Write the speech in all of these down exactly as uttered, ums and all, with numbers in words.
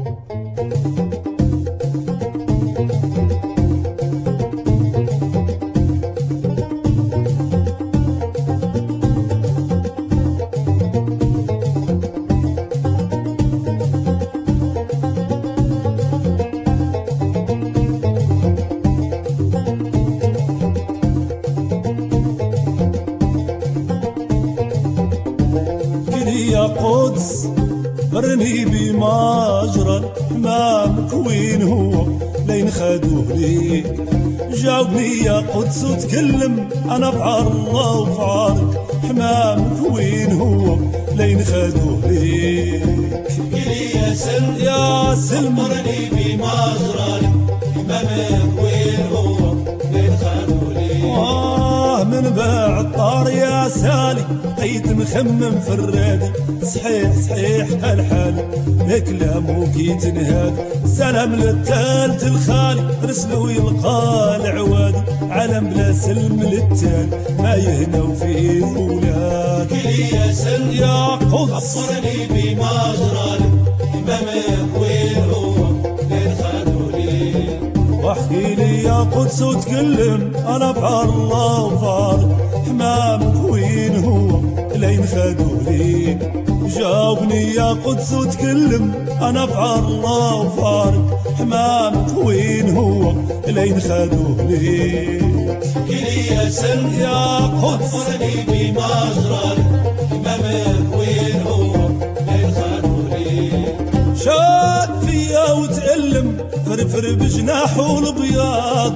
يا قدس برني بمجرى الحمام وين هو لين خدوه ليك. جاوبني يا قدس وتكلم انا في الله وفي عارك حمامك وين هو لين خدوه ليك. قلي يا سلم يا سلم برني بمجرى الحمام وين هو لين خدوه ليك. آه من بعد طار يا سالي بقيت مخمم في الرادي. صحيح صحيح قال حالي بكلامه كي تنهاد. سلام للتالت الخالي رسلو يلقى العوادي. عالم بلا سلم للتالي ما يهنوا فيه ولاد. قلي يا سلم يا قدس خبرني بمجرى الحمام وين هو لين خدوه ليك. واحكي لي يا قدس وتكلم انا بعار الله وفارك حمامك وين هو لين خدوه ليك. جاوبني يا قدس وتكلم انا بعار الله وفارك حمامك وين هو لين خدوه ليك. قلي يا سلم يا قدس خبرني بمجرى الحمام وين هو لين خدوه ليك. شاد فيا وتألم فرفر بجناحه البياض.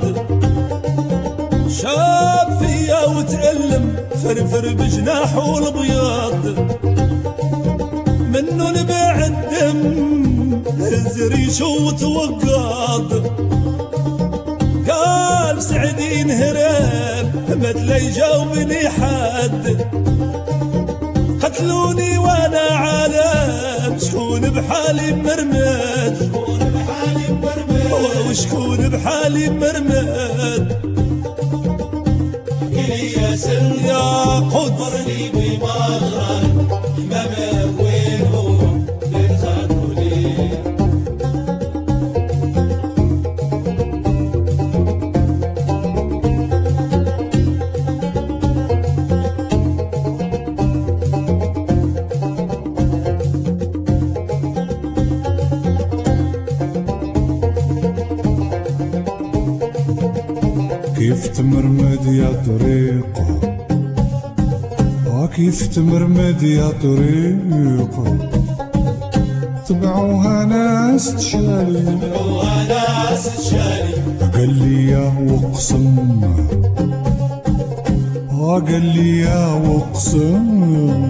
شاب فيا وتألم فرفر بجناحه البياض. منه نبع الدم هز ريشه وتوقض. قال سعدين هرب مثل يجاوبني حد. قتلوني وانا عالم شكون بحالي مرمد. شكون بحالي مرمد وشكون بحالي مرمد. قلي يا سلم يا قدس خبرني بمجرى الحمام وين هو لين خدوه ليك. كيف تمرمد يا طريقة وكيف تمرمد يا طريقة. تبعوها ناس تشالي وناس تشالي. قال لي يا وقسم قال لي يا وقسم.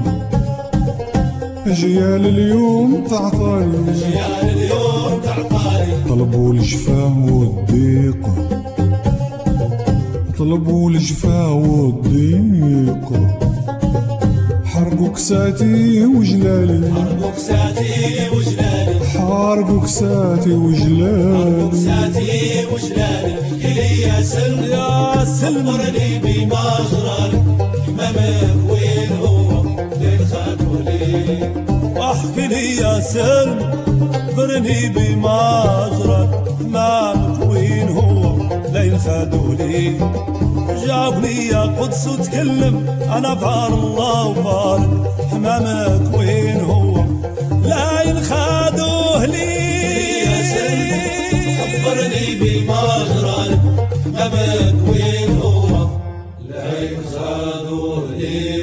أجيال اليوم تعطالي أجيال اليوم تعطالي. طلبوا الجفا والضيقة طلبوا الجفا والضيقة. حرقوا كساتي وجلالي حرقوا كساتي وجلالي. حرقوا كساتي حرقوا وجلالي. كساتي وجلالي. قلي يا سلم يا سلم خبرني بمجرى الحمام وين هو لين خدوه ليك. واحكي لي يا سلم برني بمجرى حمامك وين هو لين خدوه ليك. جاوبني يا قدس وتكلم انا بعار الله وفارك حمامك وين هو لين خدوه ليك. يا سلم خبرني بمجرى الحمام وين هو لين خدوه ليك.